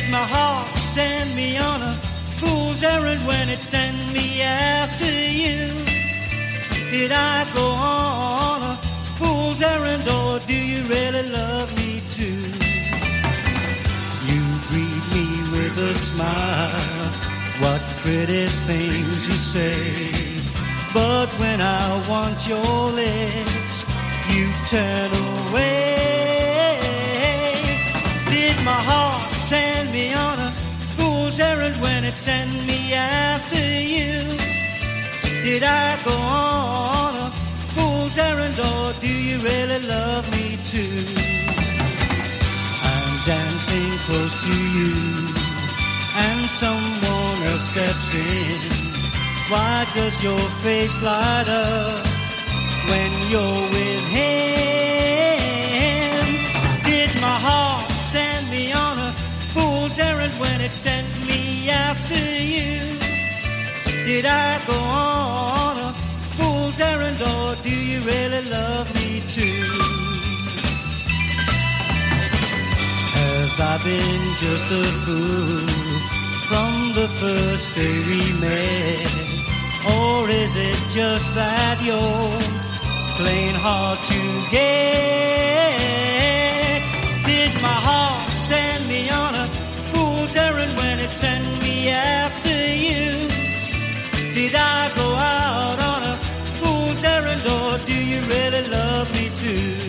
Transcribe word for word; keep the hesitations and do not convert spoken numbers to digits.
Did my heart send me on a fool's errand when it sent me after you? Did I go on a fool's errand, or do you really love me too? You greet me with a smile, what pretty things you say. But when I want your lips, you turn away. Did my heart send me on a fool's errand when it sent me after you? Did I go on a fool's errand, or do you really love me too? I'm dancing close to you, and someone else steps in. Why does your face light up when you're with him? Did my heart send me on a fool's errand when it sent me after you? Did I go on a fool's errand, or do you really love me too? Have I been just a fool from the first day we met? Or is it just that you're plain hard to get? Did my heart send me on a fool's errand when it sent me after you? Did I go out on a fool's errand, or do you really love me too?